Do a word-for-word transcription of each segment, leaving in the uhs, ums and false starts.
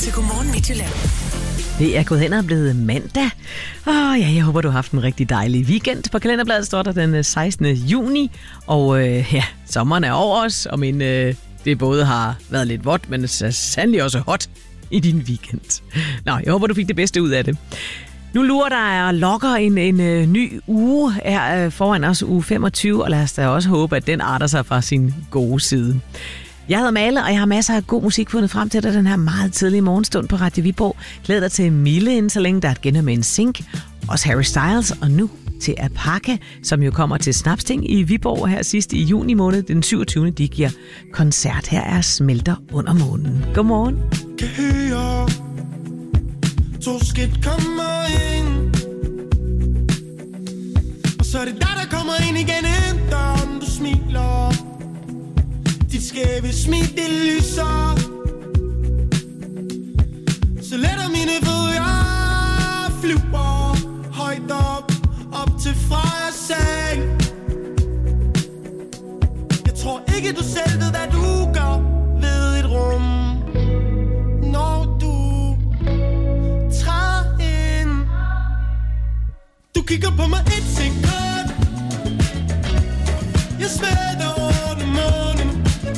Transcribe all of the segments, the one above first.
til Godmorgen Midtjylland. Det er gået hen og blevet mandag. Åh ja, jeg håber, du har haft en rigtig dejlig weekend. På kalenderbladet står der den sekstende juni, og øh, ja, sommeren er over os, og men, øh, det både har været lidt vådt, men det er sandelig også hot i din weekend. Nå, jeg håber, du fik det bedste ud af det. Nu lurer der og lokker en, en øh, ny uge her øh, foran os, uge femogtyve, og lad os da også håbe, at den arter sig fra sin gode side. Jeg hedder Male, og jeg har masser af god musik fundet frem til dig den her meget tidlige morgenstund på Radio Viborg. Glæd dig til Mille inden så længe, der er et genhør med en sink. Også Harry Styles, og nu til Apaka, som jo kommer til Snapsting i Viborg her sidst i juni måned. Den syvogtyvende De giver koncert. Her er Smelter under månen. Godmorgen. Kan høre, to skridt kommer ind, og så er det dig, der kommer ind igen, døren du smiler. Dit skæve smil, det lyser, så letter mine fødder, flyver højt op, op til Frejas seng. Jeg tror ikke, du selv ved, hvad du gør ved et rum, når du træder ind. Du kigger på mig et sekund, jeg smelter under månen.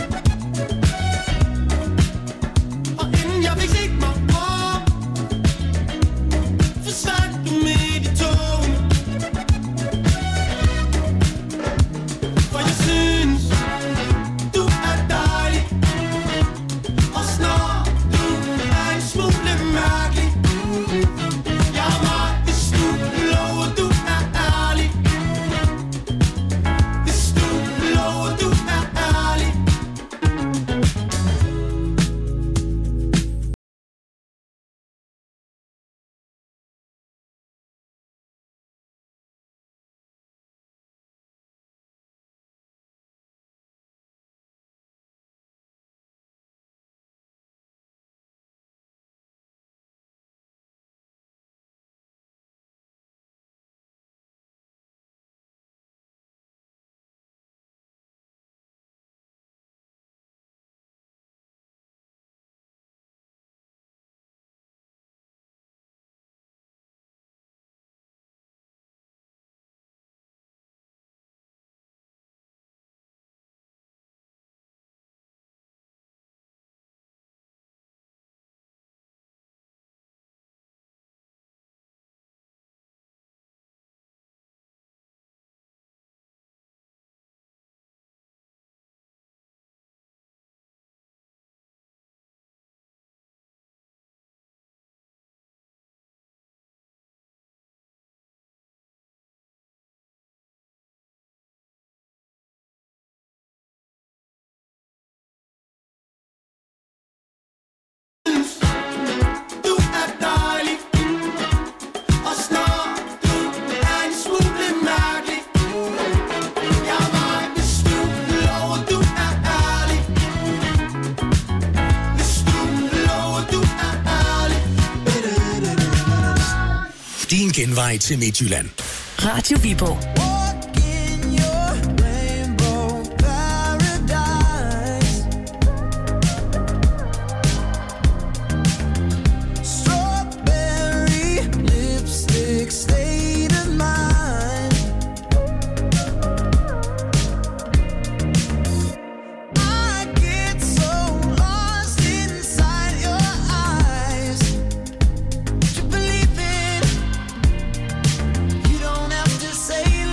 Genvej til Midtjylland. Radio Viborg. Say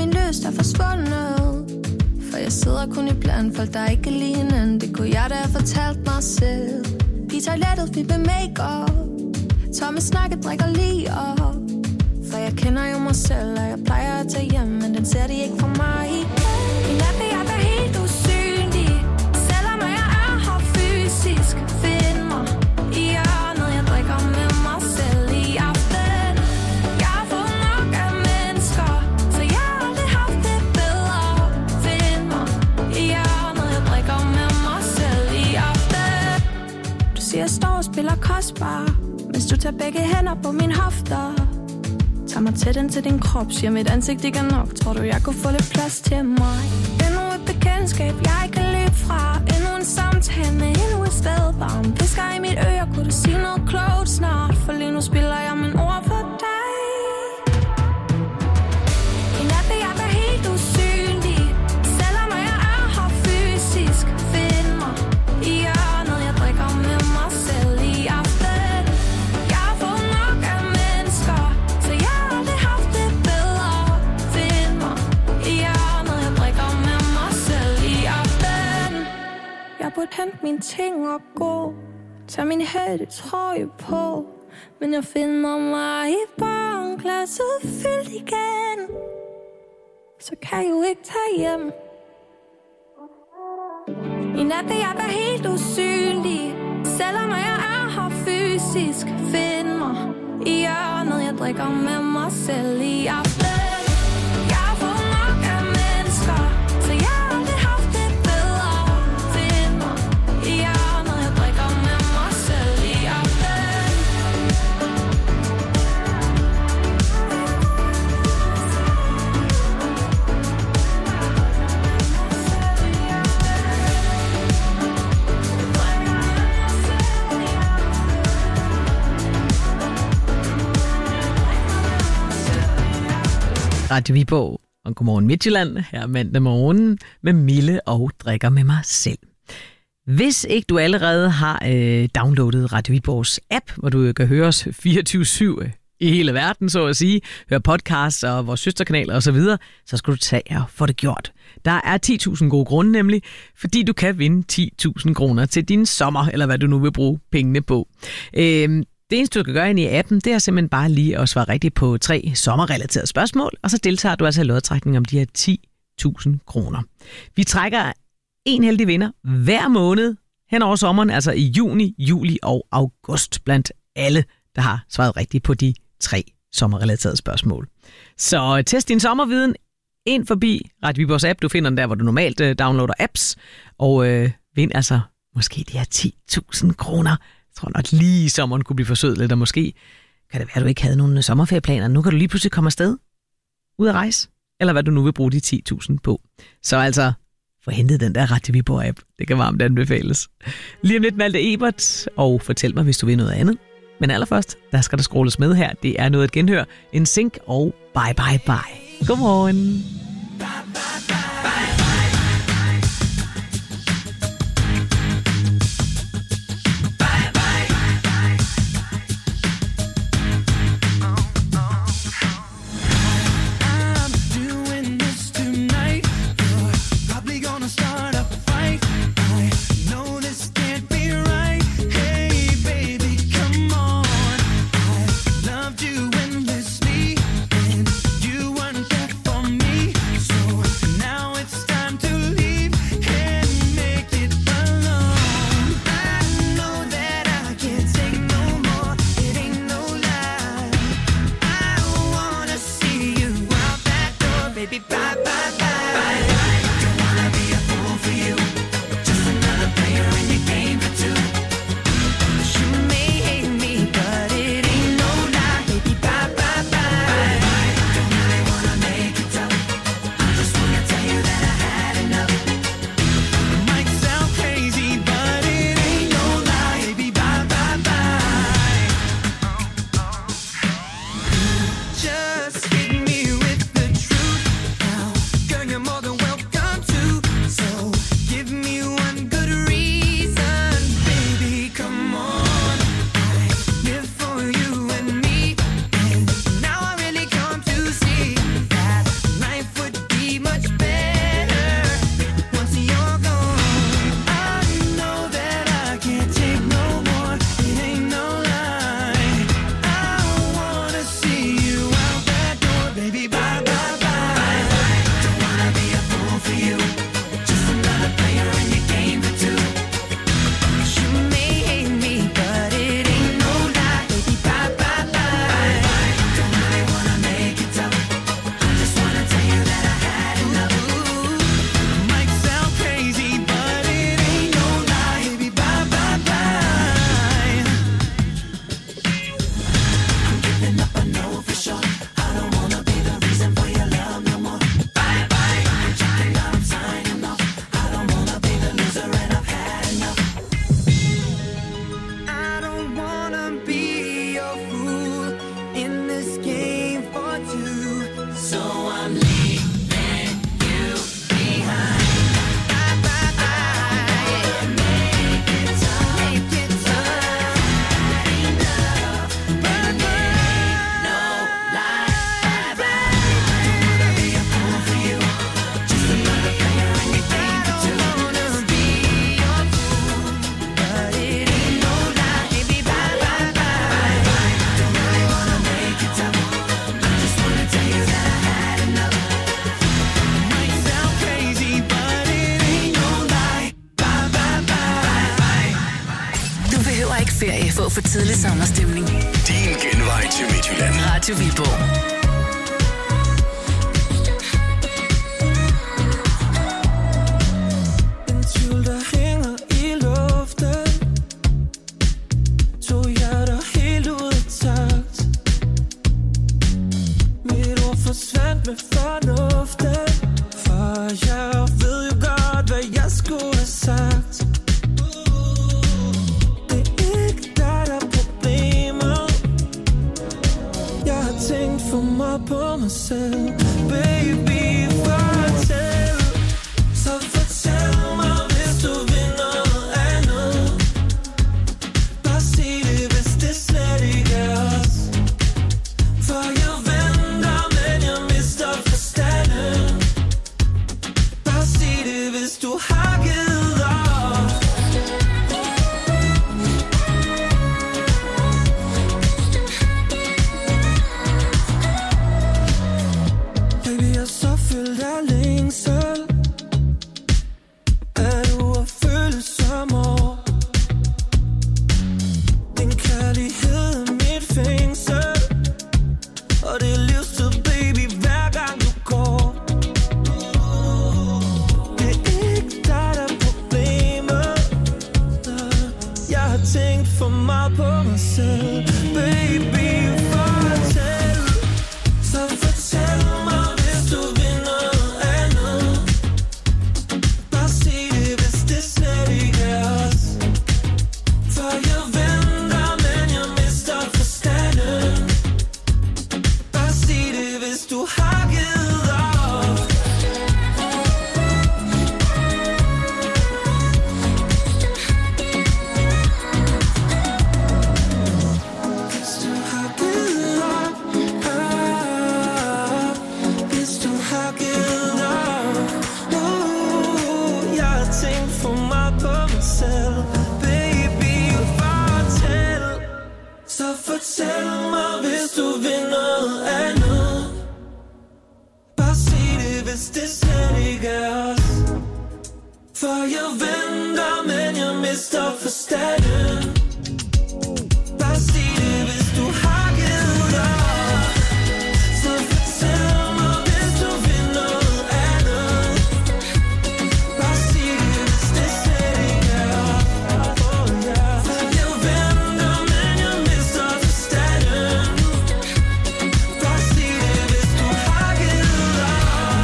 min lyst er forsvundet. For jeg sidder kun i blandt folk, der ikke er lige hinanden. Det kunne jeg da have fortalt mig selv. I toilettet fik med make-up. Tomme snakke drikker lige op. For jeg kender jo mig selv, og jeg plejer at tage hjem, men den ser de ikke for mig. I nat vil jeg være helt usynlig, selvom jeg er her fysisk. Find mig i hjørnet, jeg drikker med mig selv i aften. Jeg har fået nok af mennesker, så jeg har aldrig haft det bedre. Find mig i hjørnet, jeg drikker med mig selv i aften. Du siger, jeg står og spiller kostbar, hvis du tager begge hænder på min hofter. Tag mig tæt ind til din krop, siger mit ansigt ikke er nok. Tror du, jeg kunne få lidt plads til mig? Endnu et bekendtskab, jeg ikke kan løbe fra. Endnu en samtale med endnu et sted varm. Visker i mit øre, kunne du sige noget klogt snart? For lige nu spiller jeg min ord for dig. I nat vil jeg være helt usynlig, selvom jeg er her fysisk. Find mig i hjørnet, jeg drikker med mig selv i aften. Jeg har fået nok af mennesker, så jeg har aldrig haft det bedre. Find mig i hjørnet, jeg drikker med mig selv i aften. Jeg burde hente mine ting og gå, tag min hættetrøje på, men jeg finder mig i barnglasset fyldt igen. Så kan jeg jo ikke tage hjem. I nat vil jeg være helt usynlig, selvom jeg er her fysisk. Find mig i hjørnet, jeg drikker med mig selv i aften. Jeg har fået nok af mennesker, så jeg har aldrig haft det bedre. Find mig i hjørnet, jeg drikker med mig selv i aften. Radio Viborg og Godmorgen Midtjylland her mandag morgen med Mille og drikker med mig selv. Hvis ikke du allerede har øh, downloadet Radio Viborgs app, hvor du kan høre os fireogtyve syv i hele verden, så at sige, høre podcasts og vores søsterkanaler osv., så, så skal du tage og få det gjort. Der er ti tusind gode grunde nemlig, fordi du kan vinde ti tusind kroner til din sommer, eller hvad du nu vil bruge pengene på. Øh, Det eneste, du skal gøre ind i appen, det er simpelthen bare lige at svare rigtigt på tre sommerrelaterede spørgsmål, og så deltager du altså i lodtrækningen om de her ti tusind kroner. Vi trækker en heldig vinder hver måned hen over sommeren, altså i juni, juli og august, blandt alle, der har svaret rigtigt på de tre sommerrelaterede spørgsmål. Så test din sommerviden ind forbi Radio Viborgs app. Du finder den der, hvor du normalt øh, downloader apps, og øh, vind altså måske de her ti tusind kroner. Jeg tror nok lige sommeren kunne blive forsøget lidt, og måske kan det være, at du ikke havde nogen sommerferieplaner. Nu kan du lige pludselig komme afsted, ud at rejse, eller hvad du nu vil bruge de ti tusind på. Så altså, få hentet den der Radio Viborg-app. Det kan varmt anbefales. Lige om lidt Malte Ebert, og fortæl mig, hvis du vil noget andet. Men allerførst, der skal der scrolles med her. Det er noget at genhøre. En sync og bye bye bye. Godmorgen. Just hit me with the truth now. Girl, for tidlig sommerstemning. Din genvej til Midtjylland. Radio Viborg. En tvivl, der hænger i luften. To hjerter helt ud af takt. Mit ord forsvandt med fornuften. For jeg ved jo godt, hvad jeg skulle have sagt. Det er ikke dig, der er problemet. Jeg har tænkt for meget på mig selv. Baby, fortæl. Så fortæl mig, hvis du vil noget andet. Bare sig det, hvis det slet ikke er os. For jeg venter, men jeg mister forstanden. Bare sig det, hvis du har givet op. Baby, jeg er så fyldt af længsel. Er du at føle som år? Din kærlighed er mit fængsel. Og det er livstid, baby, hver gang du går. Det er ikke dig, der er problemet. Jeg har tænkt for meget på mig selv. Baby, fortæl. Så fortæl mig, hvis du vil noget andet. Bare sig det, hvis det slet ikke er os. For jeg venter, men jeg mister forstanden. Bare sig det, hvis du har givet op. Hvis du har givet op, op. Hvis du har givet op, uh, jeg har tænkt for meget på mig selv. Baby, fortæl. Så fortæl mig, hvis du vil noget andet. Bare sig det, hvis det slet ikke er os. For jeg venter, men jeg mister forstanden. Bare sig det, hvis du har givet op. Så fortæl mig, hvis du vil noget andet. Bare sig det, hvis det slet ikke er os. Oh, yeah. For jeg venter, men jeg mister forstanden. Bare sig det, hvis du har givet op.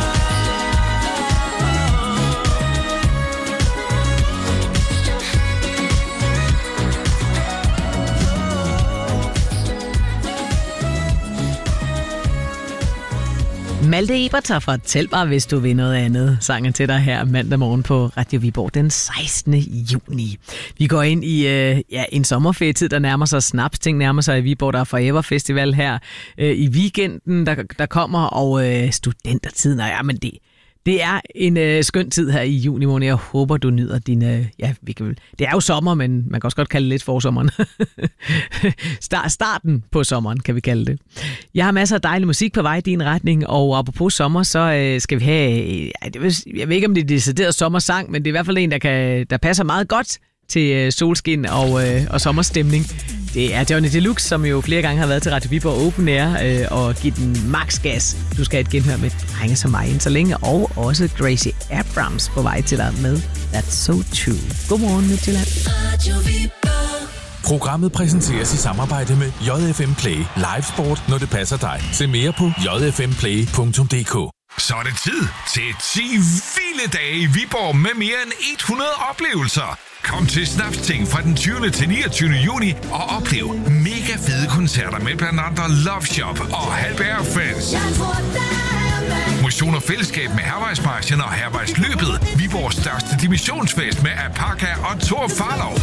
Malte Eberter, fortæl mig, hvis du vil noget andet. Sangen til dig her mandag morgen på Radio Viborg den sekstende juni. Vi går ind i øh, ja, en sommerferietid, der nærmer sig. Snapsting nærmer sig i Viborg. Der er Forever Festival her øh, i weekenden, der, der kommer, og øh, studentertiden. Og ja, men det, det er en øh, skøn tid her i juni måned. Jeg håber, du nyder din... Øh, ja, vi kan vel, det er jo sommer, men man kan også godt kalde det lidt forsommeren. Start, starten på sommeren, kan vi kalde det. Jeg har masser af dejlig musik på vej i din retning, og apropos sommer, så øh, skal vi have... Øh, jeg ved ikke, om det er decideret sommersang, men det er i hvert fald en, der, kan, der passer meget godt til øh, solskin og, øh, og sommerstemning. Det er Johnny Deluxe, som jo flere gange har været til Radio Viborg Open Air øh, og givet den max gas. Du skal have et genhør med drenge som mig så længe, og også Gracie Abrams på vej til dig med That's So True. Godmorgen, Midtjylland. Programmet præsenteres i samarbejde med J F M Play. Live sport, når det passer dig. Se mere på j f m play punktum d k. Så er det tid til ti vilde dage i Viborg med mere end hundrede oplevelser. Kom til Snapsting fra den tyvende til niogtyvende juni og oplev mega fede koncerter med blandt andre Love Shop og Halberg Friends. Motion og fællesskab med Hervejsmarchen og Hervejsløbet. Viborgs største dimensionsfest med Apaka og Thor Farlov.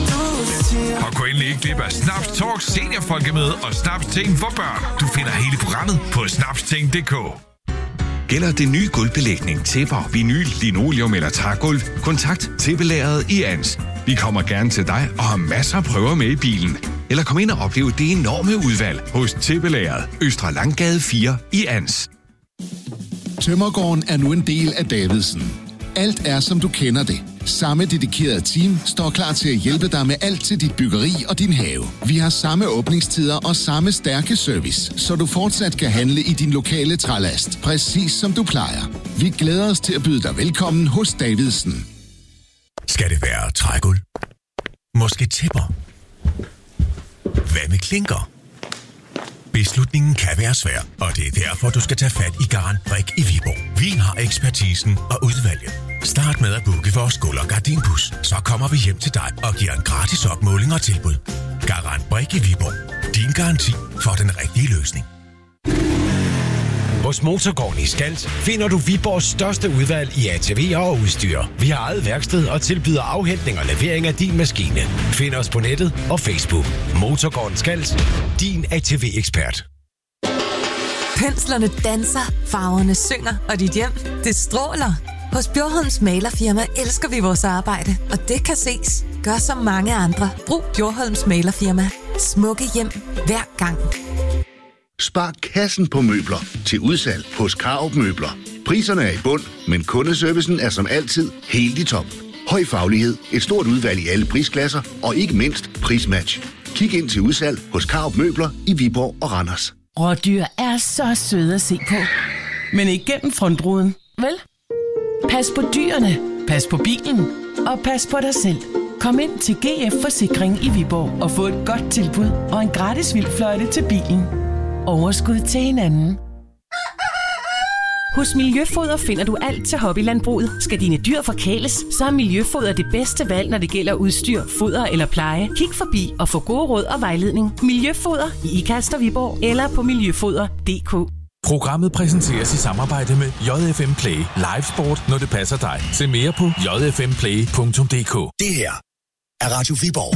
Og gå endelig ikke glip af Snaps Talk seniorfolkemøde og Snapsting for børn. Du finder hele programmet på snapsting punktum d k. Gælder det nye gulvbelægning, tæpper, vinyl, linoleum eller trægulv? Kontakt Tæppelageret i Ans. Vi kommer gerne til dig og har masser af prøver med i bilen. Eller kom ind og opleve det enorme udvalg hos Tæppelageret, Østre Langgade fire i Ans. Tømmergården er nu en del af Davidsen. Alt er, som du kender det. Samme dedikerede team står klar til at hjælpe dig med alt til dit byggeri og din have. Vi har samme åbningstider og samme stærke service, så du fortsat kan handle i din lokale trælast, præcis som du plejer. Vi glæder os til at byde dig velkommen hos Davidsen. Skal det være trægulv? Måske tæpper? Hvad med klinker? Beslutningen kan være svær, og det er derfor, du skal tage fat i Garantbrik i Viborg. Vi har ekspertisen og udvalget. Start med at booke vores gulv- og gardinbus, så kommer vi hjem til dig og giver en gratis opmåling og tilbud. Garantbrik i Viborg. Din garanti for den rigtige løsning. Hos Motorgården i Skals finder du Viborgs største udvalg i A T V'er og udstyr. Vi har eget værksted og tilbyder afhentning og levering af din maskine. Find os på nettet og Facebook. Motorgården Skals. Din A T V-ekspert. Penslerne danser, farverne synger, og dit hjem, det stråler. Hos Bjorholms Malerfirma elsker vi vores arbejde, og det kan ses. Gør som mange andre. Brug Bjorholms Malerfirma. Smukke hjem hver gang. Spar kassen på møbler til udsalg hos Krarup Møbler. Priserne er i bund, men kundeservicen er som altid helt i top. Høj faglighed, et stort udvalg i alle prisklasser og ikke mindst prismatch. Kig ind til udsalg hos Krarup Møbler i Viborg og Randers. Rådyr er så søde at se på, men ikke gennem frontruden, vel? Pas på dyrene, pas på bilen og pas på dig selv. Kom ind til G F Forsikring i Viborg og få et godt tilbud og en gratis vildfløjte til bilen. Overskud til hinanden. Hos Miljøfoder finder du alt til hobbylandbruget. Skal dine dyr forkæles, så er Miljøfoder det bedste valg, når det gælder udstyr, foder eller pleje. Kig forbi og få gode råd og vejledning. Miljøfoder i Ikast og Viborg eller på miljøfoder punktum d k. Programmet præsenteres i samarbejde med J F M Play. Live sport, når det passer dig. Se mere på j f m play punktum d k. Det her er Radio Viborg.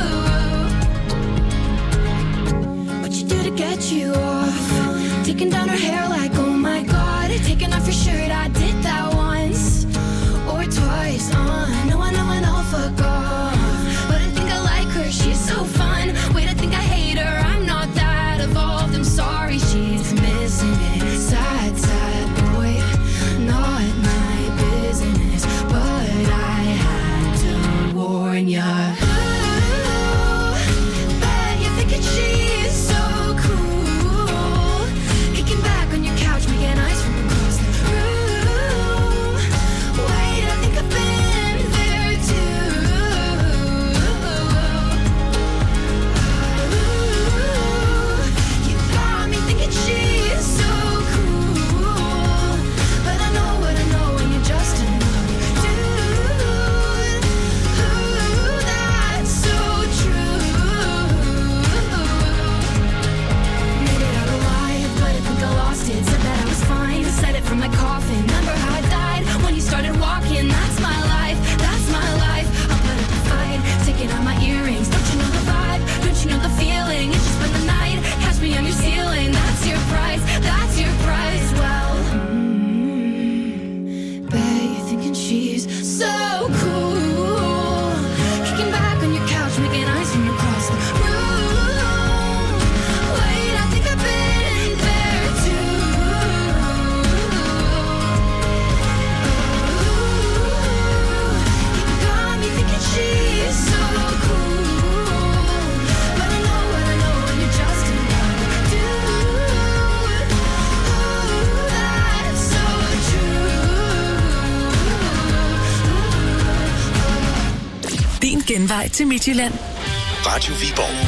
Taking down genvej til Midtjylland. Radio Viborg.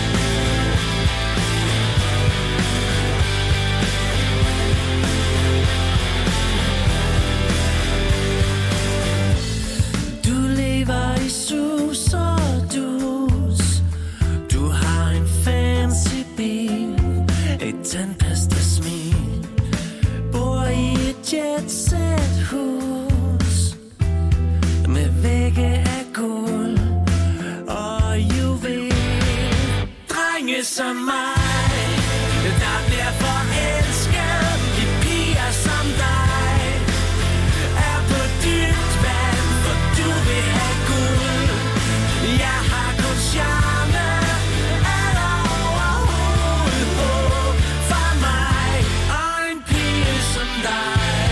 I sus og dus. Du har en fancy bil, et tandpasta smil, bor i et jetset hus med vægge af guld og juvel. Drenge som mig, der bliver forelsket i piger som dig, er på dybt vand, for du vil have guld. Jeg har kun charme, eller overhovedet på for mig, og en pige som dig.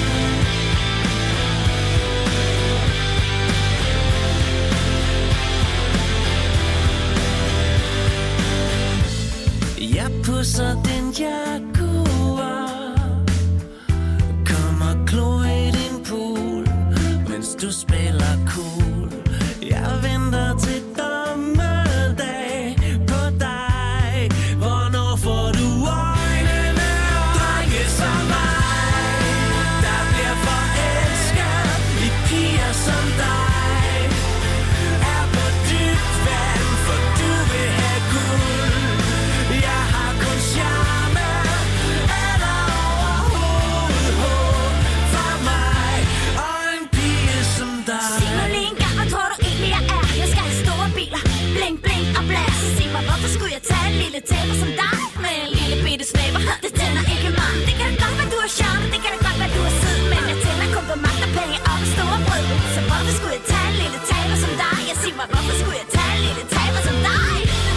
Jeg pusser den Jaguar, kommer klo i din pool, mens du spiller cool. Jeg venter til dommedag på dig. Hvornår får du øjnene op? Drenge som mig, der bliver forelsket i piger som dig, er på dybt vand, for du vil have guld. Jeg har kun charme, eller overhovedet håb for mig, og en pige som dig. Sig mig lige en gang, hvad tror du egentlig jeg er? Jeg skal have store biler, bling bling og blas. Sig mig, hvorfor skulle jeg tage en lille tæppe som dig med en lille bitte snæber? Det tænder ikke mig. Det kan da godt være, du er charme, det kan da godt være, du er sød, men jeg tænder kun på magt og penge og store brød. Så hvorfor skulle jeg tage en lille taber som dig? Jeg siger mig, hvorfor skulle jeg tage en lille taber som dig?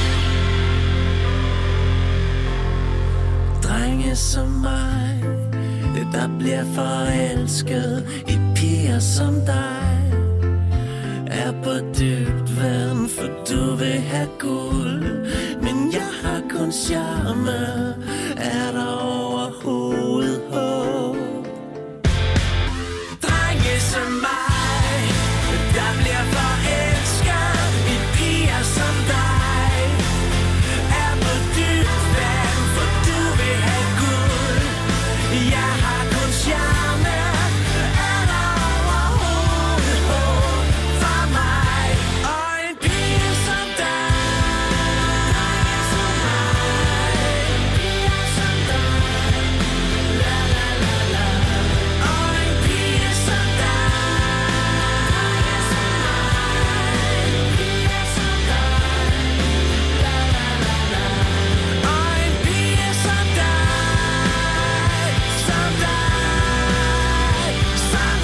Drenge som mig, det der bliver forelsket i piger som dig, er på dybt vand, for du vil have guld. Men jeg har kun charme, er der overhovedet håb? Drenge som mig, der bliver forelsket i piger som dig, er på dybt vand, for du vil have guld. Jeg har kun charme, er der overhovedet håb for mig, og en pige som dig. Piger som dig, la la la la, og en pige som dig. Piger som dig, la la la la, og en pige som dig, som dig, som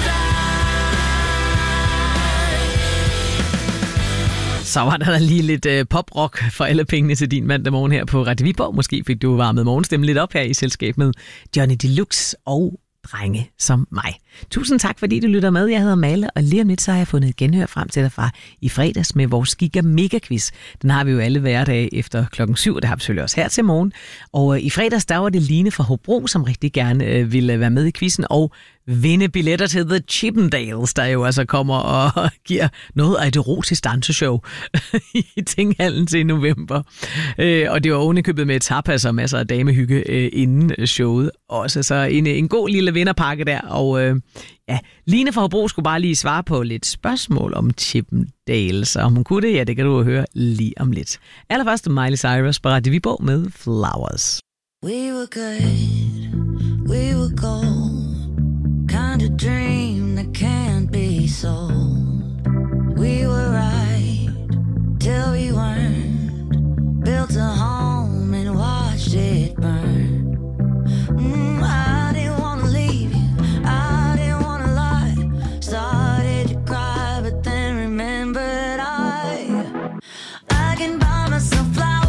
dig. Så var der lige lidt øh, poprock for alle pengene til din mandag morgen her på Radio Viborg. Måske fik du varmet morgenstemmen lidt op her i selskab med Johnny Deluxe og Drenge som mig. Tusind tak, fordi du lytter med. Jeg hedder Male, og lige om lidt så har jeg fundet genhør frem til dig fra i fredags med vores Giga Mega Quiz. Den har vi jo alle hverdage efter klokken syv, og det har vi selvfølgelig også her til morgen. Og øh, i fredags, der var det Line fra Hobro, som rigtig gerne øh, ville være med i quizzen og vinde billetter til The Chippendales, der jo altså kommer og giver noget af et erotisk danseshow i Tinghallen til november. Øh, og det var ovenikøbet med tapas og masser af damehygge øh, inden showet også. Så en, en god lille vinderpakke der. Og øh, ja, Line fra Hobro skulle bare lige svare på lidt spørgsmål om Chippendales. Og om hun kunne det, ja, det kan du høre lige om lidt. Allerførst Miley Cyrus på Radio Viborg med Flowers. We were good, we were gold. Kind of dream that can't be sold. We were right till we weren't. Built a home and watched it burn. Mm, I didn't want to leave you, I didn't want to lie. Started to cry, but then remembered I I can buy myself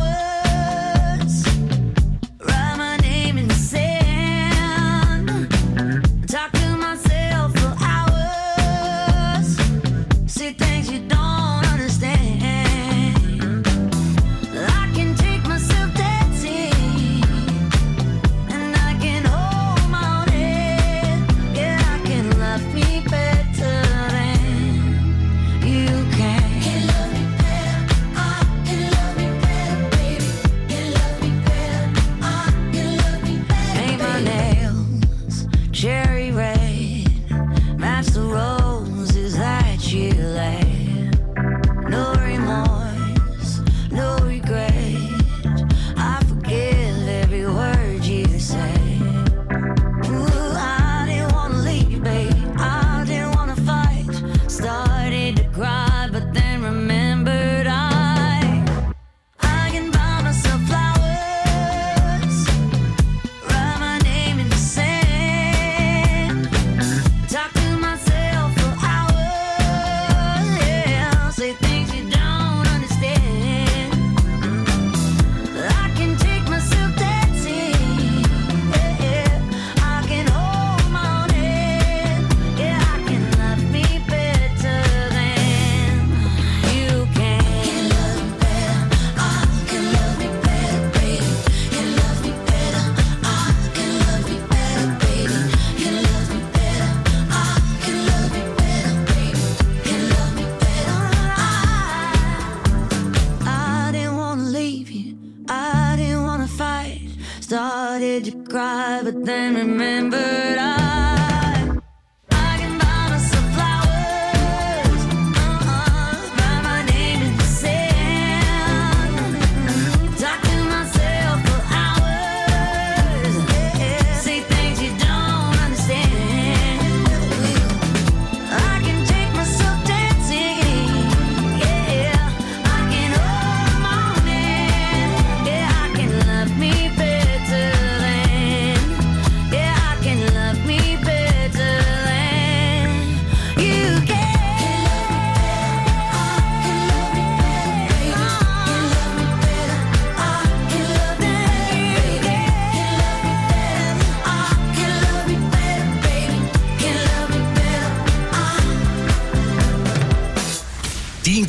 flowers, write my name in the sand.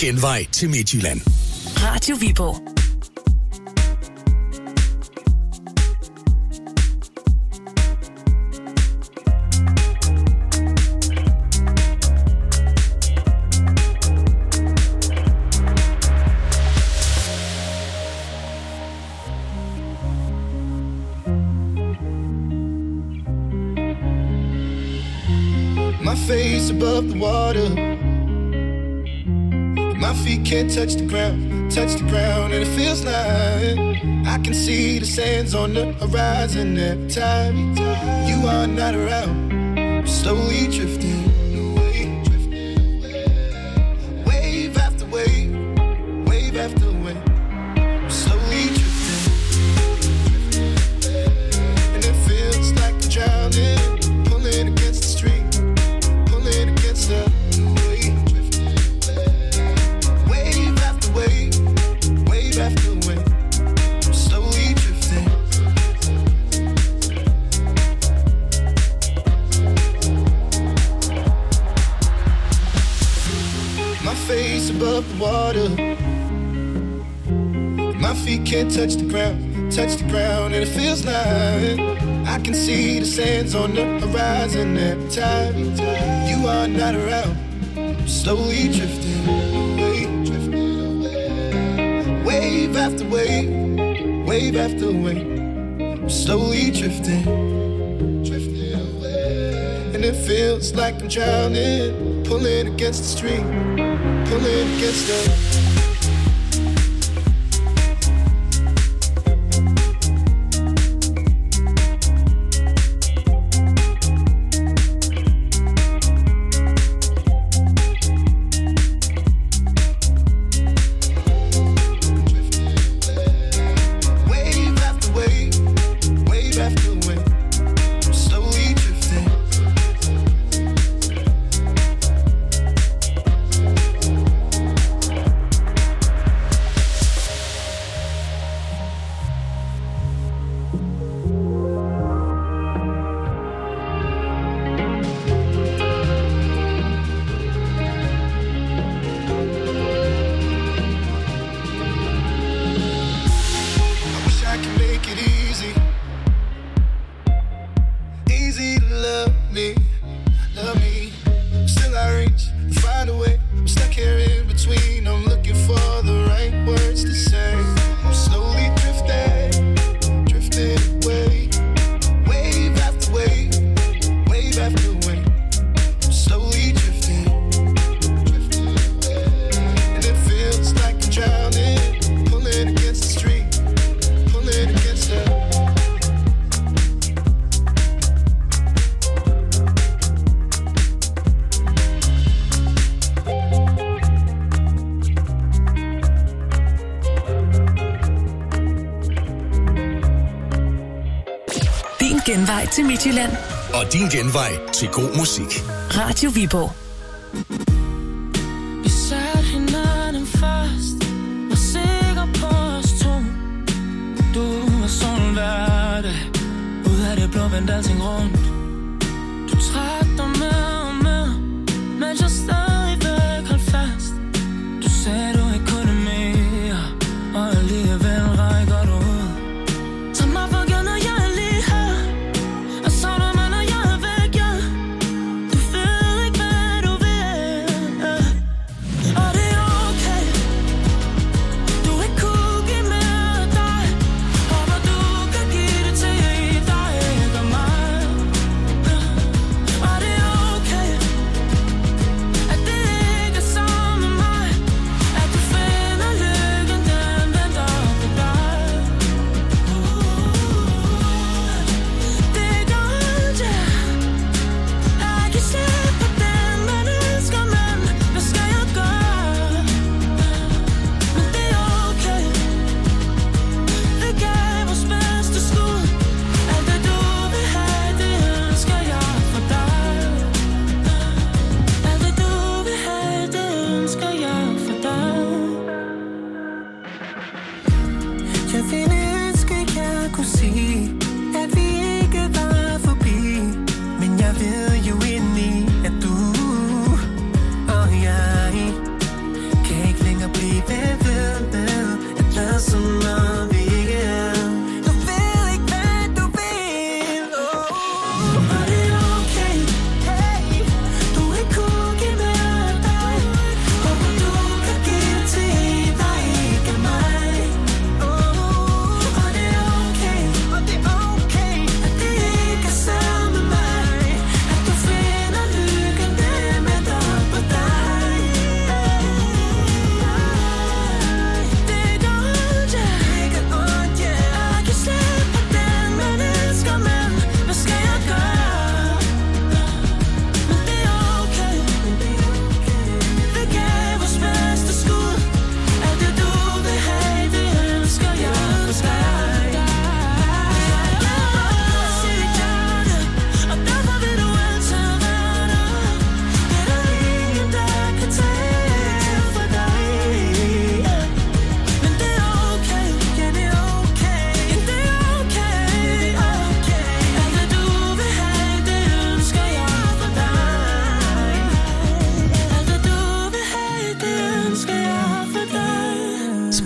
genvej til Midtjylland. Radio Viborg. My face above the water. My feet can't touch the ground, touch the ground, and it feels like I can see the sands on the horizon every time you are not around. I'm slowly drifting away, drifting away. Wave after wave, wave after wave. I'm slowly drifting, and it feels like I'm drowning, pulling against the stream, pulling against the wave, drifting away. Wave after wave, wave after wave. I'm slowly drifting. My face above the water. My feet can't touch the ground, touch the ground, and it feels like I can see the sands on the horizon every time you are not around. I'm slowly drifting away, drifting away. Wave after wave, wave after wave. I'm slowly drifting, drifting away. And it feels like I'm drowning, pulling against the stream, pulling against the. Genvej til Midtjylland. Og din genvej til god musik. Radio Viborg. Vi satte hinanden først, var sikker på os to. Du var sådan hver dag, ud af det blå vendte alting rundt. Du trak dig med og med, mens jeg stadigvæk holdt fast. Du sagde du ikke kunne mere, og alligevel rækker du ud. Tag mig for givet, når jeg er lige her. Og så når man og jeg er væk, ja. Du ved ikke, hvad du vil. Og det er okay. Du ikke kunne give mere af dig. Håber du kan give det til dig, ikke og mig. Og det er okay, at det ikke er sammen med mig. At du finder lykken, den venter på dig. Det går ondt, ja. Jeg kan se på den, man elsker, men hvad skal jeg gøre? Men det er okay. Vi gav vores bedste skud. Alt det du vil have, det ønsker jeg for dig. Alt det du vil have, det ønsker jeg for dig. Jeg ville ønske, jeg kunne sige, at vi ikke var forbi. Men jeg ved jo indeni, at du og jeg kan ikke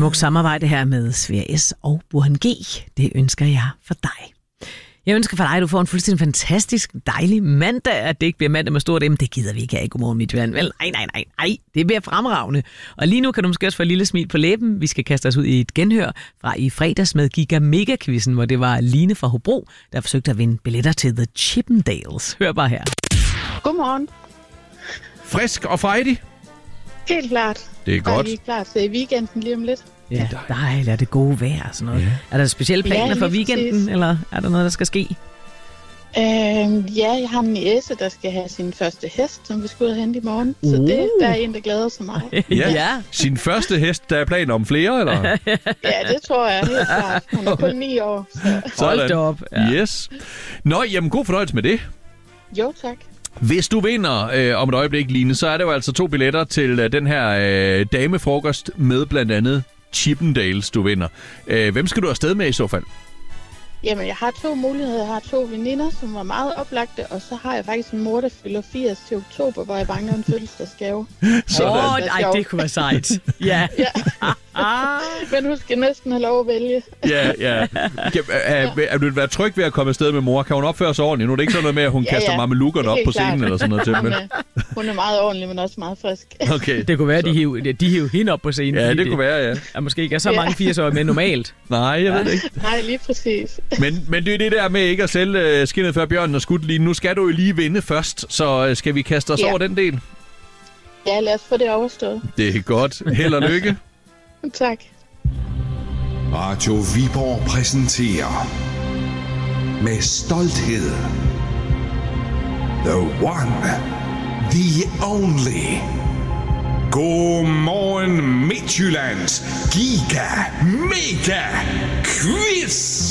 smukt samarbejde her med Sverige S og Burhan G. Det ønsker jeg for dig. Jeg ønsker for dig, at du får en fuldstændig fantastisk, dejlig mandag. At det ikke bliver mandag med stort M, det gider vi ikke af. Godmorgen, Midtjylland. Vel, nej, nej, nej, nej. Det bliver fremragende. Og lige nu kan du måske også få et lille smil på læben. Vi skal kaste os ud i et genhør fra i fredags med Giga Mega-quizzen, hvor det var Line fra Hobro, der forsøgte at vinde billetter til The Chippendales. Hør bare her. Godmorgen. Frisk og frejdig? Helt klart. Det er godt. Jeg er klar til weekenden lige om lidt. Ja, dejligt. Er det gode vejr og sådan noget. Ja. Er der specielle planer ja, for weekenden, præcis. Eller er der noget, der skal ske? Øh, ja, jeg har en niece, der skal have sin første hest, som vi skal ud og hente i morgen. Uh. Så det der er en, der glæder sig meget. ja. ja. Sin første hest, der er planer om flere, eller? ja, det tror jeg helt klart. Hun er kun ni år. Så. Hold da op. Ja. Yes. Nå, jamen god fornøjelse med det. Jo, tak. Hvis du vinder øh, om et øjeblik, Line, så er det jo altså to billetter til øh, den her øh, damefrokost med blandt andet Chippendales, du vinder. Øh, hvem skal du afsted med i så fald? Jamen, jeg har to muligheder. Jeg har to veninder, som var meget oplagte, og så har jeg faktisk en mor, der fylder firs til oktober, hvor jeg banker en fødselsdagsgave. Åh, oh, nej, det kunne være sejt. Ja. ja. Men hun skal næsten have lov at vælge. ja, ja. Er, er du være tryg ved at komme afsted med mor? Kan hun opføre sig ordentligt? Nu er det ikke sådan noget med, at hun ja, kaster ja. mamelukkerne op på scenen klart. Eller sådan noget til. Men... Hun er meget ordentlig, men også meget frisk. Okay. Det kunne være, at de hiver, de hiver hende op på scenen. Ja, det, det kunne være, ja. Er måske ikke er så mange ja. firs-årige med normalt. Nej, jeg ved det ikke. Nej, lige præcis. Men, men det er det der med ikke at sælge uh, skinnet før bjørnen og skudt lige. Nu skal du jo lige vinde først, så uh, skal vi kaste os ja. over den del? Ja, lad os få det overstået. Det er godt. Held og lykke. Tak. Radio Viborg præsenterer med stolthed The One, The Only. Godmorgen Midtjyllands Giga Mega Quiz.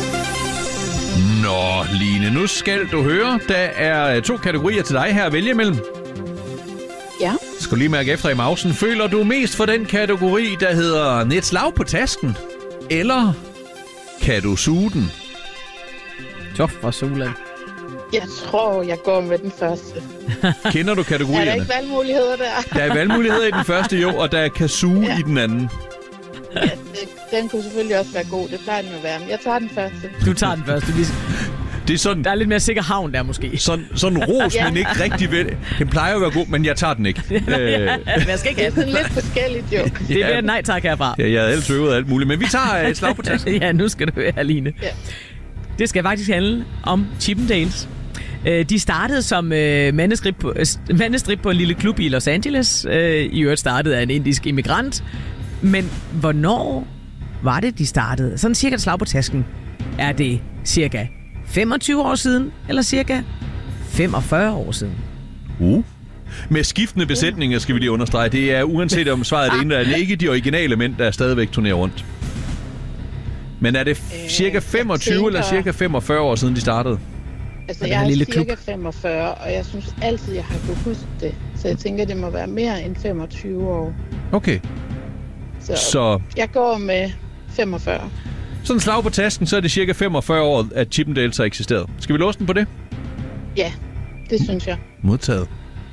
Nå, Line, nu skal du høre. Der er to kategorier til dig her at vælge imellem. Ja. Skal du lige mærke efter i mausen. Føler du mest for den kategori, der hedder net slag på tasken? Eller kan du suge den? Tof for solen. Jeg tror, jeg går med den første. Kender du kategorierne? Er der ikke valgmuligheder der? Der er valgmuligheder i den første, jo, og der er kan suge ja. i den anden. Ja, det, den kunne selvfølgelig også være god. Det plejer den jo at være, men jeg tager den første. Du tager den første. Det er sådan, der er lidt mere sikker havn der måske. Sådan, sådan ros, ja. men ikke rigtig vel. Den plejer jo at være god, men jeg tager den ikke. Jeg skal ikke have den. Det er lidt forskelligt, jo. Det er ja. nej tak herfra. Ja, jeg havde ellers øvet alt muligt, men vi tager et slag på tasken. Ja, nu skal du høre, Line. Ja. Det skal faktisk handle om Chippendales. De startede som mandestrip på, mandestrip på en lille klub i Los Angeles. I øvrigt startede af en indisk immigrant. Men hvornår var det, de startede? Sådan cirka et slag på tasken. Er det cirka femogtyve år siden, eller cirka femogfyrre år siden? Uh. Med skiftende besætninger skal vi lige understrege. Det er uanset om svaret er det ene, eller ikke de originale mænd, der stadigvæk turnerer rundt. Men er det cirka femogtyve tænker... eller cirka femogfyrre år siden, de startede? Altså, jeg er cirka klub. femogfyrre, og jeg synes altid, jeg har kunnet huske det. Så jeg tænker, det må være mere end femogtyve år. Okay. Så, så... jeg går med femogfyrre. Sådan en slag på tasken, så er det cirka femogfyrre år, at Chippendales har eksisteret. Skal vi låse den på det? Ja, det synes jeg. Modtaget.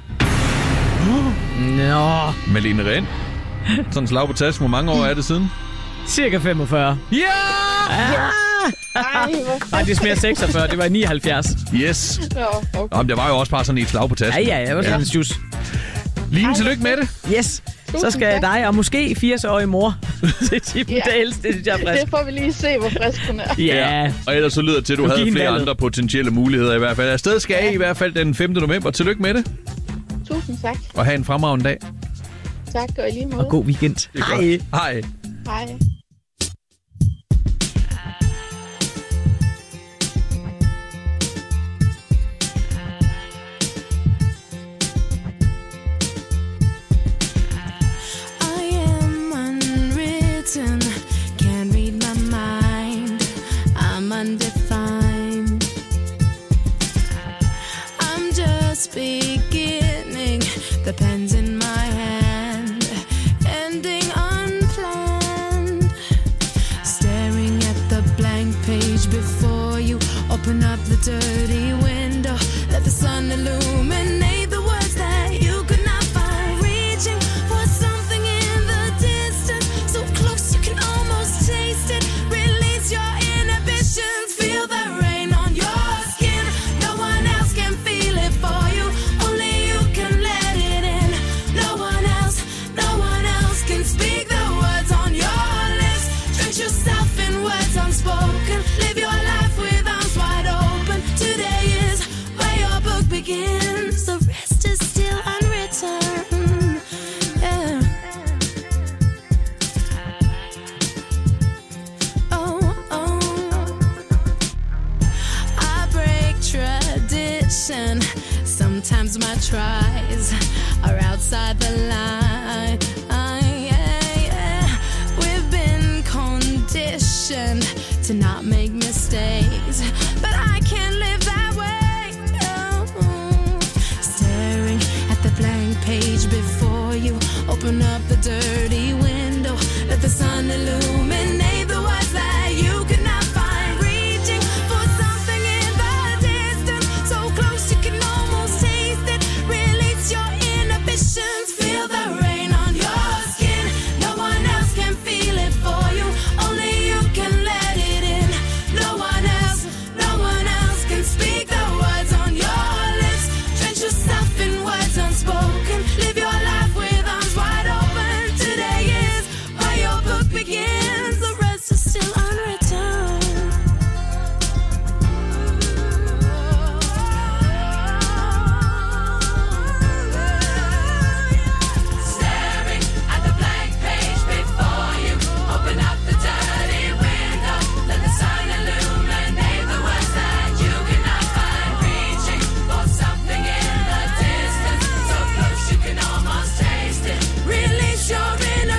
Nå. Malene Rehn. Sådan en slag på tasken, hvor mange år er det siden? Cirka femogfyrre. Ja! Ja! Nej, det er mere seksogfyrre. Det var nioghalvfjerds. Yes. Okay. Jamen, det var jo også bare sådan et slag på tasken. Ja, ja, det var sådan en ja. Just. Line, tillykke med det. Yes. Så skal dig og måske firs-årige mor til Chippendales. Det synes jeg er frisk. Det får vi lige se, hvor frisk hun er. Ja. Og ellers så lyder det til, at du, du havde flere valget. andre potentielle muligheder i hvert fald. Afsted skal ja. I hvert fald den femte november. Tillykke med det. Tusind tak. Og have en fremragende dag. Tak, og i lige måde. Og god weekend. Hej. Hej. Hej. Beginning, the pen's in my hand, ending unplanned. Staring at the blank page before you, open up the dirty window, let the sun illuminate the words that you could not find. Reaching for something in the distance, so close you Sometimes my tries are outside the line. Yeah, yeah. We've been conditioned to not make mistakes, but I can't live that way. No. Staring at the blank page before you, open up the dirty window, let the sun illuminate the words that you could not find. Reaching for something in the distance, so close you can almost taste it. Release your inhibitions, feel the rain on your skin. No one else can feel it for you, only you can let it in. No one else, no one else can speak the words on your lips. Drench yourself in words unspoken, live your life with arms wide open. Today is where your book begins, the rest is still unwritten. Staring at the blank page before you, open up the dirty window, let the sun illuminate the words that you cannot find. Reaching for something in the distance, so close you can almost taste it. Release your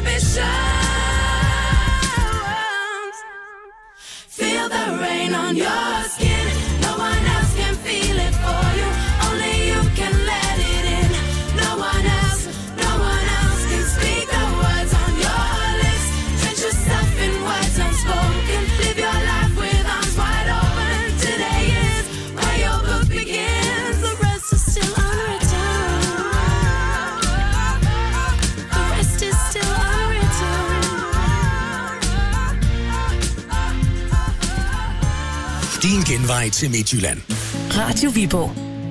inhibitions, feel the rain on your skin. No one else can feel it for you, only you can let it in. No one else, no one else can speak the words on your lips. Drench yourself in words unspoken, live your life with arms wide open. Today is where your book begins, the rest is still unwritten. The rest is still unwritten. Din genvej til Midtjylland. Radio Viborg.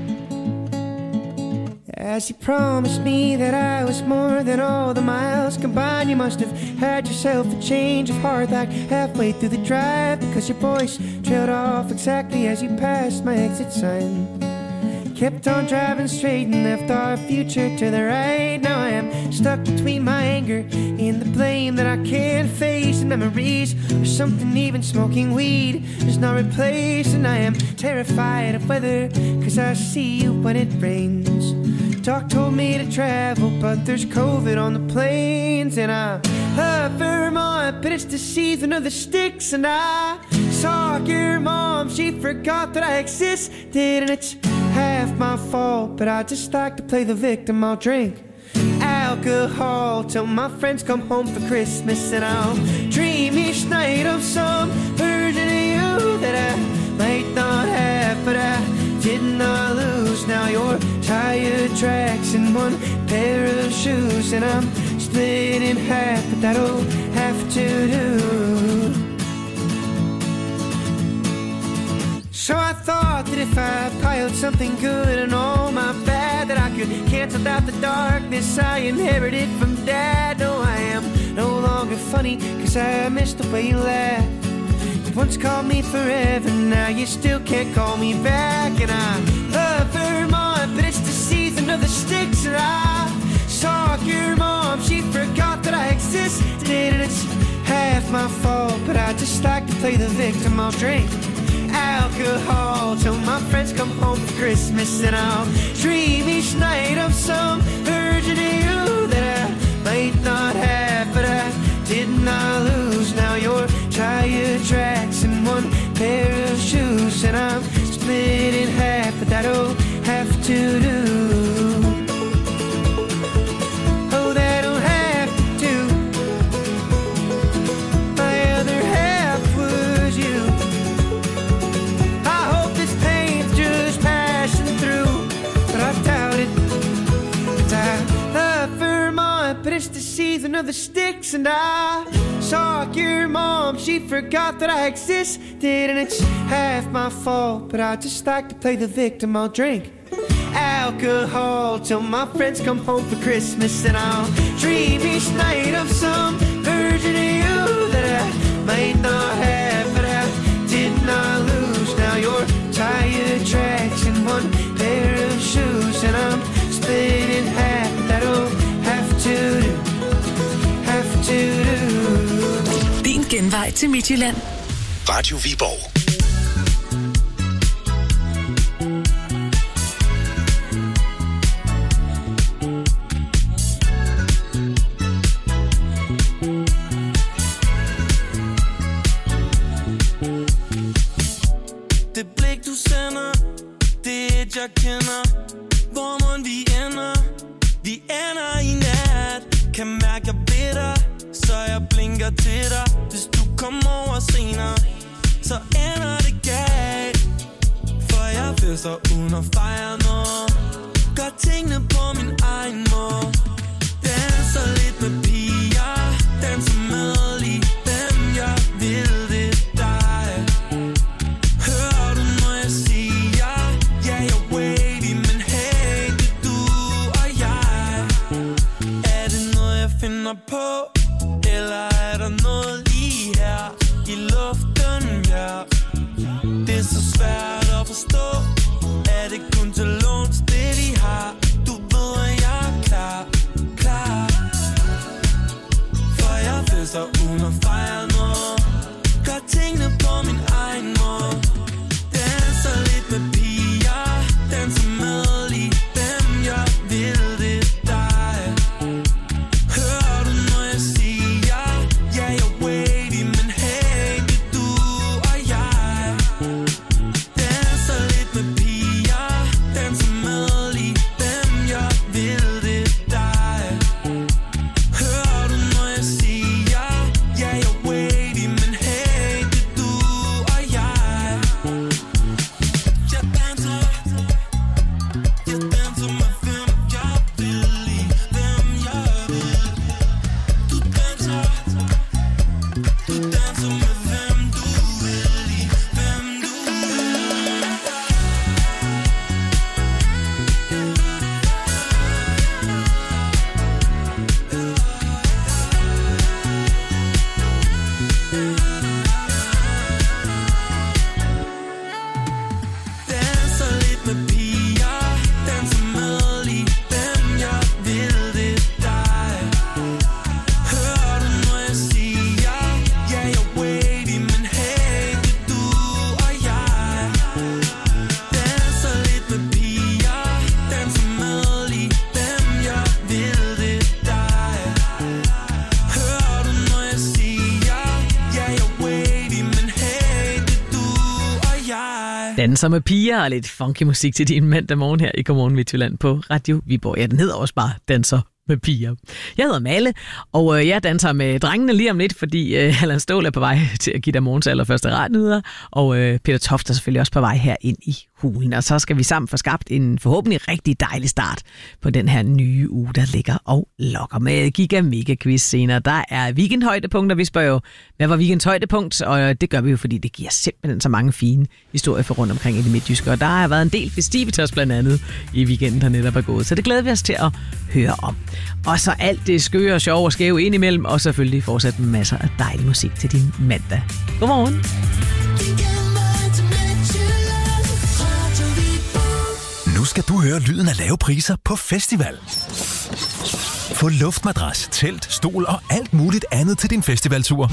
As you promised me that I was more than all the miles combined, you must have had yourself a change of heart like halfway through the drive, because your voice trailed off exactly as you passed my exit sign. Kept on driving straight and left our future to the right. Now I am stuck between my anger and the blame that I can't face, and memories or something even smoking weed does not replace. And I am terrified of weather, cause I see you when it rains. Doc told me to travel, but there's COVID on the planes. And I love Vermont, but it's the season of the sticks. And I saw your mom, she forgot that I existed, and it's half my fault, but I just like to play the victim. I'll drink alcohol till my friends come home for Christmas, and I'll dream each night of some version of you that I might not have, but I did not lose. Now your tire tracks in one pair of shoes, and I'm split in half, but that'll have to do. So I thought that if I piled something good and all my bad, that I could cancel out the darkness I inherited from Dad. No, I am no longer funny, cause I missed the way you laughed. You once called me forever, now you still can't call me back. And I love Vermont, but it's the season of the sticks. And I saw your mom, she forgot that I existed, and it's half my fault, but I just like to play the victim. I'll drink alcohol till my friends come home for Christmas, and I'll dream each night of some version of you that I might not have, but I did not lose. Now your tire tracks in one pair of shoes, and I'm split in half, but that'll have to do. Oh, that'll have to do. My other half was you. But it's the season of the sticks, and I saw your mom, she forgot that I existed, and it's half my fault, but I just like to play the victim. I'll drink alcohol till my friends come home for Christmas, and I'll dream each night of some version of you that I might not have, but I did not lose. Now your tire tracks in one pair of shoes, and I'm split in half, but that'll have to do, have to do. Din genvej til Midtjylland. Radio Viborg. til dig. Hvis du kommer over senere, så ender det galt. For jeg fester uden at fejre noget. Gør tingene på min egen måde. Danser lidt med piger, danser med lige dem jeg vil, det er dig. Hører du når jeg siger, ja jeg er wavy, men hey, det er du og jeg. Er det noget jeg finder på, eller er der noget lige her i luften, ja? Det er så svært at forstå. Er det kun til låns, det de har? Du ved, at jeg er klar, klar. For jeg fester uden at fejre noget. Gør tingene på min egen måde. Danser lidt med piger, danser med lige dem jeg vil, det er dig. Hører du når jeg siger, ja jeg er wavy, men hey, det er du og jeg. Danser lidt med piger, danser med lige dem jeg vil, det er dig. Hører du når jeg siger, ja jeg er wavy, men hey, det er du og jeg. Jeg danser, jeg danser med hvem jeg vil, lige hvem jeg vil. Du danser, du danser med hvem du vil, lige hvem du vil. Danser lidt med piger, danser med lige dem jeg vil, det er dig. Hører du når jeg siger, ja jeg er wavy, men hey, det er du og jeg. Danser lidt med piger, danser med lige dem jeg vil, det er dig. Hører du når jeg siger, ja jeg er wavy, men hey, det er du og jeg. Danser med piger og lidt funky musik til din mandag morgen her i Godmorgen Midtjylland på Radio Viborg. Ja, den hedder også bare Danser med piger. Jeg hedder Malle, og øh, jeg danser med drengene lige om lidt, fordi øh, Allan Ståhl er på vej til at give dig morgens allerførste radnyheder, og øh, Peter Toft er selvfølgelig også på vej her ind i hulen. Og så skal vi sammen få skabt en forhåbentlig rigtig dejlig start på den her nye uge, der ligger og lokker med Giga Mega Quiz senere. Der er weekendhøjdepunkter, vi spørger jo, hvad var weekends højdepunkt? Og det gør vi jo, fordi det giver simpelthen så mange fine historier for rundt omkring i det midtjyske. Og der har været en del festivitas blandt andet i weekenden, der netop er gået. Så det glæder vi os til at høre om. Og så alt det skøre, sjove og skæve indimellem, og selvfølgelig fortsat masser af dejlig musik til din mandag. Godmorgen. Nu skal du høre lyden af lave priser på festival. Få luftmadras, telt, stol og alt muligt andet til din festivaltur.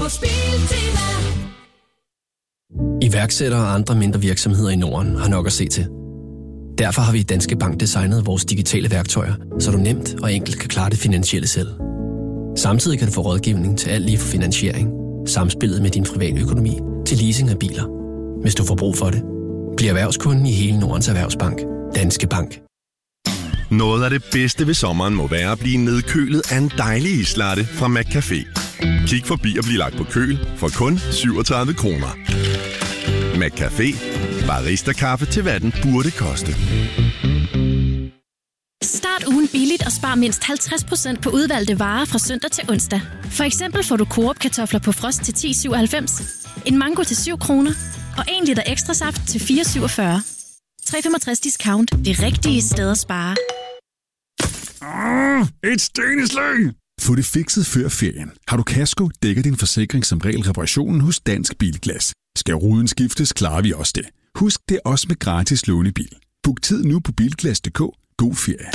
Iværksættere og andre mindre virksomheder i Norden har nok at se til. Derfor har vi i Danske Bank designet vores digitale værktøjer, så du nemt og enkelt kan klare det finansielle selv. Samtidig kan du få rådgivning til alt lige fra finansiering, samspillet med din private økonomi til leasing af biler. Hvis du får brug for det, bliv erhvervskunden i hele Nordens Erhvervsbank. Danske Bank. Noget af det bedste ved sommeren må være at blive nedkølet af en dejlig islatte fra McCafé. Kig forbi og bliv lagt på køl for kun syvogtredive kroner. McCafé. Barista-kaffe til hvad den burde koste. Start ugen billigt og spar mindst halvtreds procent på udvalgte varer fra søndag til onsdag. For eksempel får du Coop kartofler på frost til ti syvoghalvfems, en mango til syv kroner og en liter ekstra saft til fire syvogfyrre. tre komma femogtres discount. Det rigtige sted at spare. Ah, et steneslæng! Få det fikset før ferien. Har du kasko, dækker din forsikring som regel reparationen hos Dansk Bilglas. Skal ruden skiftes, klarer vi også det. Husk, det er også med gratis lånebil. Book tid nu på bilglas punktum d k. God ferie.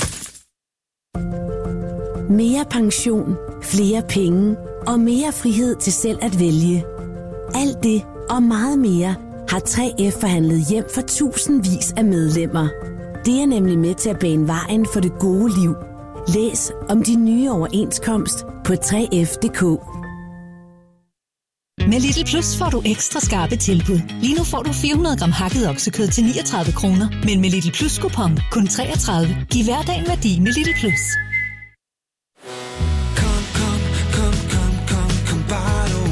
Mere pension, flere penge og mere frihed til selv at vælge. Alt det og meget mere har tre F forhandlet hjem for tusindvis af medlemmer. Det er nemlig med til at bane vejen for det gode liv. Læs om de nye overenskomst på tre F punktum d k. Med Lidl Plus får du ekstra skarpe tilbud. Lige nu får du fire hundrede gram hakket oksekød til niogtredive kroner. Men med Lidl Plus kupon kun treogtredive. Giv hverdagen værdi med Lidl Plus. Kom, kom, kom, kom, kom, kom bare du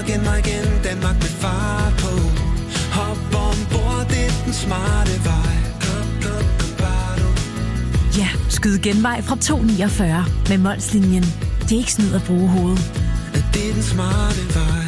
igen og igen, Danmark med fart på. Hop ombord, det er den smarte vej. Kom, kom, kom, bare du. Ja, skyd genvej fra to niogfyrre med Molslinjen. Det er ikke snyd at bruge hovedet. Det er den smarte vej.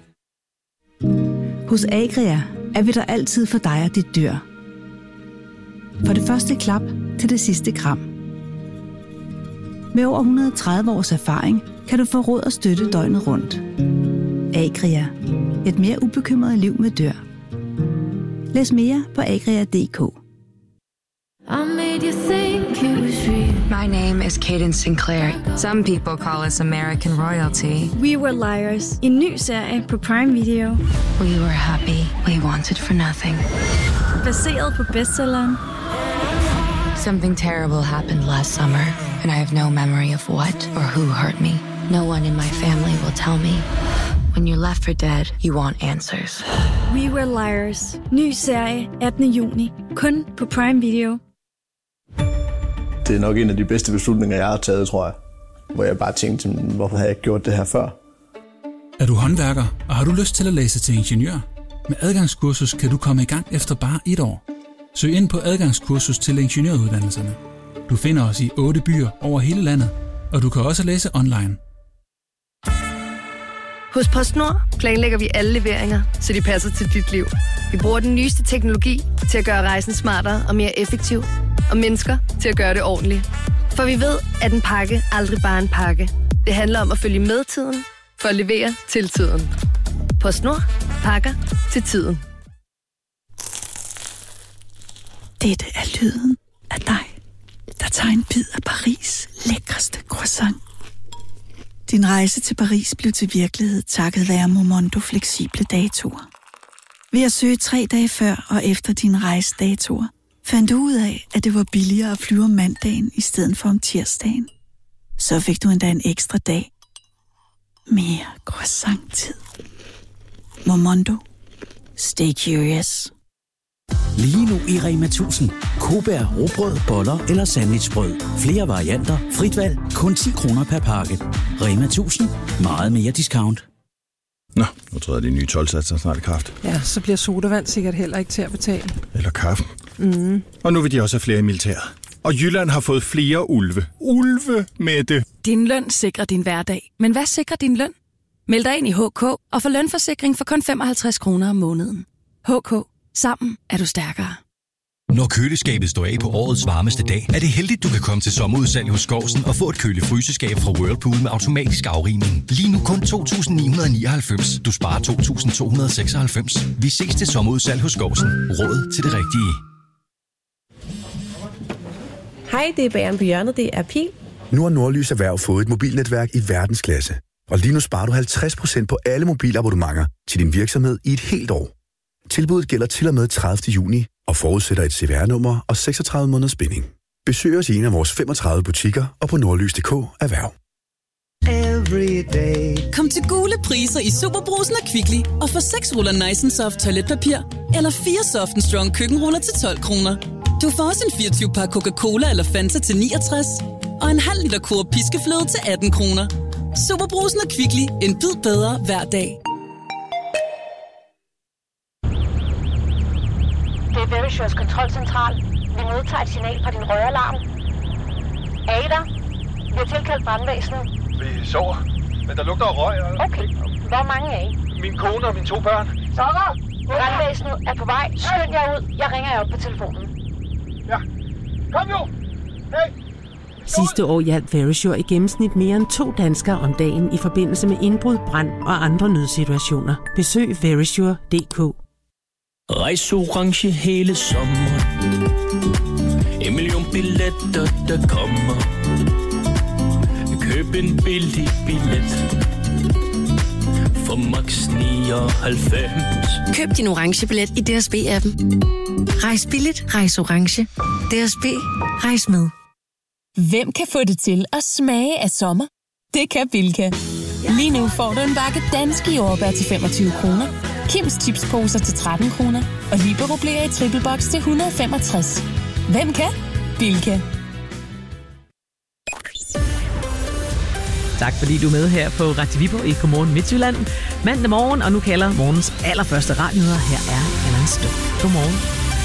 Hos Agria er vi der altid for dig og dit dyr. For det første klap til det sidste kram. Med over et hundrede og tredive års erfaring kan du få råd og støtte døgnet rundt. Agria. Et mere ubekymret liv med dyr. Læs mere på agria punktum d k. I made you think it was real. My name is Cadence Sinclair. Some people call us American royalty. We Were Liars. En ny serie på Prime Video. We were happy. We wanted for nothing. Baseret på bestselleren. Something terrible happened last summer, and I have no memory of what or who hurt me. No one in my family will tell me. When you're left for dead, you want answers. We Were Liars. Ny serie attende juni. Kun på Prime Video. Det er nok en af de bedste beslutninger, jeg har taget, tror jeg. Hvor jeg bare tænkte, hvorfor har jeg ikke gjort det her før? Er du håndværker, og har du lyst til at læse til ingeniør? Med adgangskursus kan du komme i gang efter bare et år. Søg ind på adgangskursus til ingeniøruddannelserne. Du finder os i otte byer over hele landet, og du kan også læse online. Hos PostNord planlægger vi alle leveringer, så de passer til dit liv. Vi bruger den nyeste teknologi til at gøre rejsen smartere og mere effektiv, og mennesker til at gøre det ordentligt. For vi ved, at en pakke aldrig bare er en pakke. Det handler om at følge med tiden, for at levere til tiden. PostNord. Pakker til tiden. Dette er lyden af dig, der tager en bid af Paris' lækreste croissant. Din rejse til Paris blev til virkelighed takket være Momondo fleksible datoer. Ved at søge tre dage før og efter dine rejsedatoer, fandt du ud af, at det var billigere at flyve om mandagen i stedet for om tirsdagen. Så fik du endda en ekstra dag. Mere croissant-tid. Momondo. Stay curious. Lige nu i Rema tusind. Kobær, rugbrød, boller eller sandwichbrød. Flere varianter, frit valg, kun ti kroner per pakke. Rema tusind. Meget mere discount. Nå, nu tror jeg, de nye tolvsatser snart i kraft. Ja, så bliver sodavand sikkert heller ikke til at betale. Eller kaffen. Mm. Og nu vil de også have flere i militæret. Og Jylland har fået flere ulve. Ulve med det. Din løn sikrer din hverdag. Men hvad sikrer din løn? Meld dig ind i H K og få lønforsikring for kun femoghalvtreds kroner om måneden. H K. Sammen er du stærkere. Når køleskabet står af på årets varmeste dag, er det heldigt, du kan komme til sommerudsalg hos Skovsen og få et køle-fryseskab fra Whirlpool med automatisk afrivning. Lige nu kun to tusind ni hundrede nioghalvfems. Du sparer to tusind to hundrede seksoghalvfems. Vi ses til sommerudsalg hos Skovsen. Råd til det rigtige. Hej, det er Bageren på hjørnet. Det er Pil. Nu har Nordlys Erhverv fået et mobilnetværk i verdensklasse. Og lige nu sparer du halvtreds procent på alle mobilabonnementer til din virksomhed i et helt år. Tilbuddet gælder til og med tredivte juni og forudsætter et C V R-nummer og seksogtredive måneders binding. Besøg os i en af vores femogtredive butikker og på nordlys punktum d k erhverv. Kom til gule priser i Superbrusen og Kvickly og få seks ruller Nice and Soft toiletpapir eller fire Soft and Strong køkkenruller til tolv kroner. Du får også en fireogtyve pakke Coca-Cola eller Fanta til niogtres og en halv liter Coop piskefløde til atten kroner. Superbrusen og Kvickly. En bid bedre hver dag. Det er Verishures kontrolcentral. Vi modtager et signal fra din røralarm. Er I der? Vi har tilkaldt brandvæsenet. Vi sover, men der lugter af røg. Og... Okay. Hvor mange er I? Min kone og mine to børn. Så brandvæsenet er på vej. Skynd jer ud. Jeg ringer jer op på telefonen. Ja. Kom nu! Hey! Sidste år hjalp Verisure i gennemsnit mere end to danskere om dagen i forbindelse med indbrud, brand og andre nødsituationer. Besøg verisure punktum d k. Rejseorange hele sommeren. En million billetter, der kommer. Køb en billig billet for max nioghalvfems. Køb din orange billet i D S B-appen. Rejs billigt, rejs orange. D S B, rejs med. Hvem kan få det til at smage af sommer? Det kan Bilka. Lige nu får du en bakke danske jordbær til femogtyve kroner, Kims chipsposer til tretten kroner og Libero Blære i triple box til et hundrede og femogtres. Hvem kan? Bilka. Tak fordi du er med her på Radio Viborg i Godmorgen Midtjylland. mandag morgen, og nu kalder morgens allerførste radionyheder. Her er Allan Stone. Godmorgen.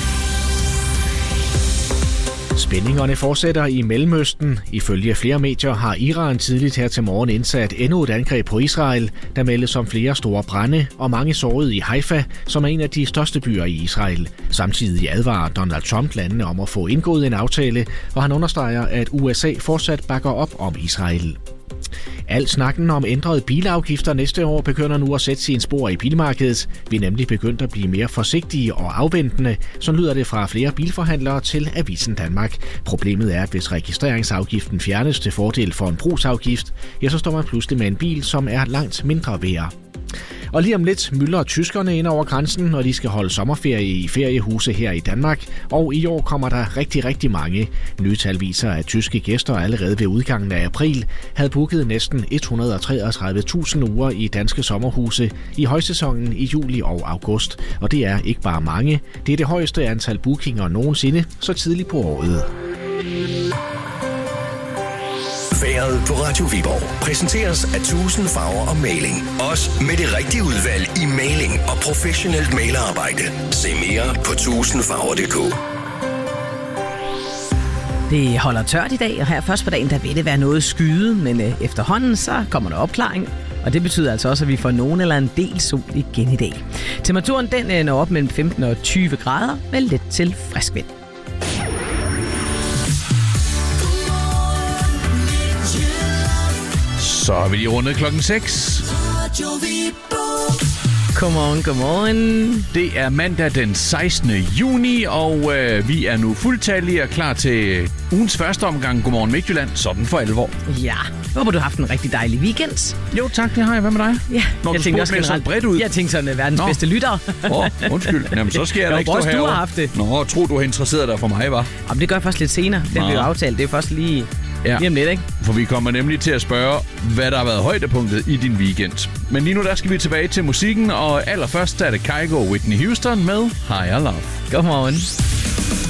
Spændingerne fortsætter i Mellemøsten. Ifølge flere medier har Iran tidligt her til morgen indsat endnu et angreb på Israel, der meldes om flere store brande og mange sårede i Haifa, som er en af de største byer i Israel. Samtidig advarer Donald Trump landene om at få indgået en aftale, og han understreger, at U S A fortsat bakker op om Israel. Al snakken om ændrede bilafgifter næste år begynder nu at sætte sine spor i bilmarkedet. Vi er nemlig begyndt at blive mere forsigtige og afventende, så lyder det fra flere bilforhandlere til Avisen Danmark. Problemet er, at hvis registreringsafgiften fjernes til fordel for en brugsafgift, ja, så står man pludselig med en bil, som er langt mindre værd. Og lige om lidt myldrer tyskerne ind over grænsen, når de skal holde sommerferie i feriehuse her i Danmark. Og i år kommer der rigtig, rigtig mange. Nye tal viser, at tyske gæster allerede ved udgangen af april havde booket næsten et hundrede og treogtredive tusind uger i danske sommerhuse i højsæsonen i juli og august. Og det er ikke bare mange. Det er det højeste antal bookinger nogensinde så tidligt på året. Vejret på Radio Viborg præsenteres af tusind farver og maling. Også med det rigtige udvalg i maling og professionelt malerarbejde. Se mere på tusind farver punktum d k. Det holder tørt i dag, og her først på dagen, der vil det være noget skyde, men øh, efterhånden så kommer der opklaring. Og det betyder altså også, at vi får nogen eller en del sol igen i dag. Temperaturen den øh, når op mellem femten og tyve grader med let til frisk vind. Så har vi lige rundet klokken seks. Godmorgen, godmorgen. Det er mandag den sekstende juni, og øh, vi er nu fuldtallige og klar til ugens første omgang. Godmorgen Midtjylland, sådan for alvor. Ja, jeg håber, du har haft en rigtig dejlig weekend. Jo tak, det har jeg. Hvad med dig? Ja, Når jeg du tænkte også med så bredt ud. Jeg tænkte sådan, verdens Nå. bedste lytter. Åh, oh, undskyld. Jamen, så skal jeg da ikke stå herovre. Du har haft det. Nå, tro du har interesseret dig for mig, var? Jamen, det gør jeg først lidt senere. Det bliver jo aftalt. Det er først lige... Ja. Lige om lidt, ikke? For vi kommer nemlig til at spørge, hvad der har været højdepunktet i din weekend. Men lige nu, der skal vi tilbage til musikken, og allerførst er det Kygo og Whitney Houston med Higher Love. Godmorgen.